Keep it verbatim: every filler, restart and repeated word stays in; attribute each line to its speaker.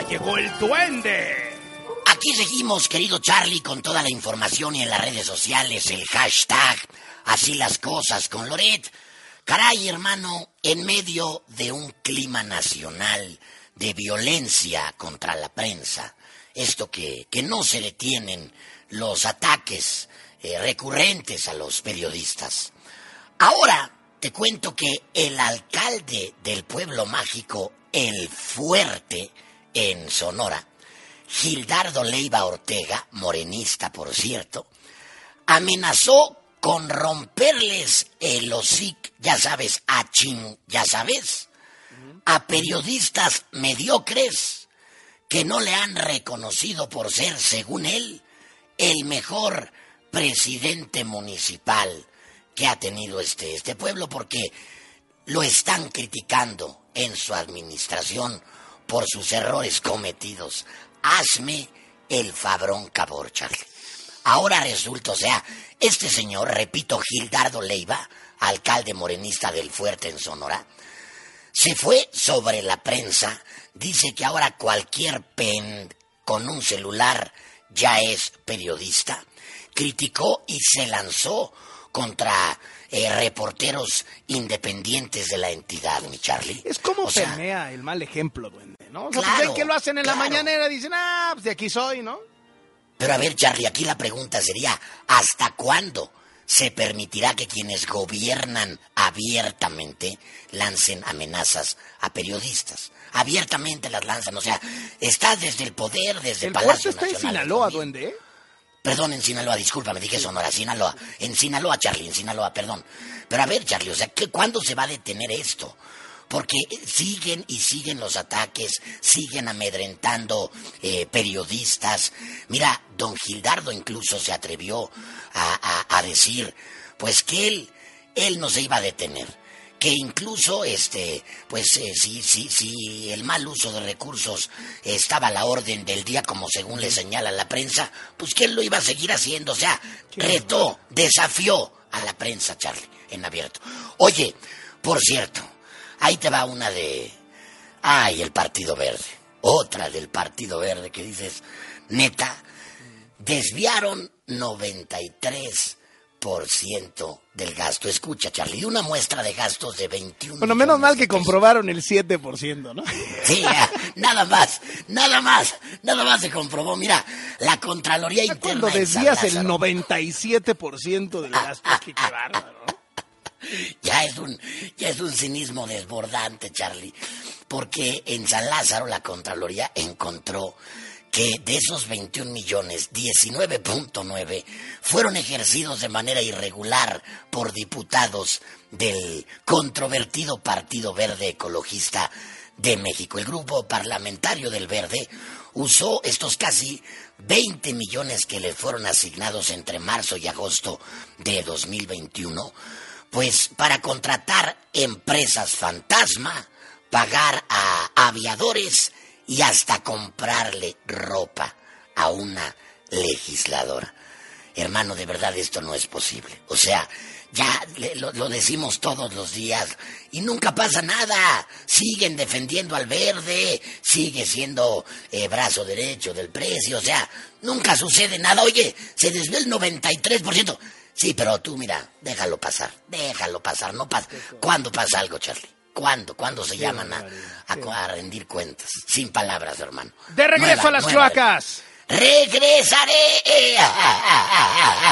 Speaker 1: llegó el duende.
Speaker 2: Aquí seguimos, querido Charlie, con toda la información y en las redes sociales, el hashtag Así las Cosas con Loret. Caray, hermano, en medio de un clima nacional de violencia contra la prensa, esto que, que no se detienen los ataques eh, recurrentes a los periodistas. Ahora te cuento que el alcalde del pueblo mágico El Fuerte, en Sonora, Gildardo Leiva Ortega, morenista por cierto, amenazó con romperles el hocico, ya sabes, a chin, ya sabes, a periodistas mediocres que no le han reconocido por ser, según él, el mejor presidente municipal que ha tenido este, este pueblo, porque lo están criticando en su administración por sus errores cometidos. Hazme el fabrón, cabor, Charlie. Ahora resulta, o sea, este señor, repito, Gildardo Leiva, alcalde morenista del Fuerte en Sonora, se fue sobre la prensa, dice que ahora cualquier pen con un celular ya es periodista, criticó y se lanzó contra eh, reporteros independientes de la entidad, mi Charlie.
Speaker 1: Es como
Speaker 2: o sea,
Speaker 1: permea el mal ejemplo, duende, ¿no? O sea,
Speaker 2: claro,
Speaker 1: pues ven que lo hacen en
Speaker 2: claro.
Speaker 1: la mañanera, dicen, ah, pues de aquí soy, ¿no?
Speaker 2: Pero a ver, Charlie, aquí la pregunta sería, ¿hasta cuándo se permitirá que quienes gobiernan abiertamente lancen amenazas a periodistas? Abiertamente las lanzan, o sea, está desde el poder, desde el Palacio
Speaker 1: Nacional. El Fuerte está en Sinaloa, duende, ¿eh?
Speaker 2: Perdón, en Sinaloa, discúlpame, dije Sonora, Sinaloa. En Sinaloa, Charlie, en Sinaloa, perdón. Pero a ver, Charlie, o sea, ¿qué, ¿cuándo se va a detener esto? Porque siguen y siguen los ataques, siguen amedrentando eh, periodistas. Mira, don Gildardo incluso se atrevió a, a, a decir, pues que él, él no se iba a detener. Que incluso, este, pues, eh, si, si, si el mal uso de recursos estaba a la orden del día, como según le señala la prensa, pues que él lo iba a seguir haciendo. O sea, retó, desafió a la prensa, Charlie, en abierto. Oye, por cierto, ahí te va una de... Ay, el Partido Verde. Otra del Partido Verde que dices, neta, desviaron noventa y tres por ciento del gasto. Escucha, Charlie, una muestra de gastos de veintiún
Speaker 1: Bueno, menos mal que comprobaron el siete por ciento, ¿no?
Speaker 2: Sí, ya, nada más, nada más, nada más se comprobó. Mira, la Contraloría Interna
Speaker 1: Cuando
Speaker 2: en
Speaker 1: desvías
Speaker 2: San
Speaker 1: el
Speaker 2: Lázaro,
Speaker 1: noventa y siete por ciento del gasto, es que qué bárbaro, ¿no?
Speaker 2: Ya es un, ya es un cinismo desbordante, Charlie, porque en San Lázaro la Contraloría encontró que de esos veintiún millones, diecinueve punto nueve fueron ejercidos de manera irregular por diputados del controvertido Partido Verde Ecologista de México. El grupo parlamentario del Verde usó estos casi veinte millones que le fueron asignados entre marzo y agosto de dos mil veintiuno, pues para contratar empresas fantasma, pagar a aviadores y hasta comprarle ropa a una legisladora. Hermano, de verdad esto no es posible. O sea, ya le, lo, lo decimos todos los días y nunca pasa nada. Siguen defendiendo al Verde, sigue siendo eh, brazo derecho del precio. O sea, nunca sucede nada. Oye, se desvió el noventa y tres por ciento. Sí, pero tú, mira, déjalo pasar, déjalo pasar. No pasa. ¿Cuándo pasa algo, Charlie? ¿Cuándo? ¿Cuándo se llaman a, a, a rendir cuentas? Sin palabras, hermano.
Speaker 1: De regreso
Speaker 2: Nueva,
Speaker 1: a las
Speaker 2: nueva.
Speaker 1: cloacas.
Speaker 2: ¡Regresaré!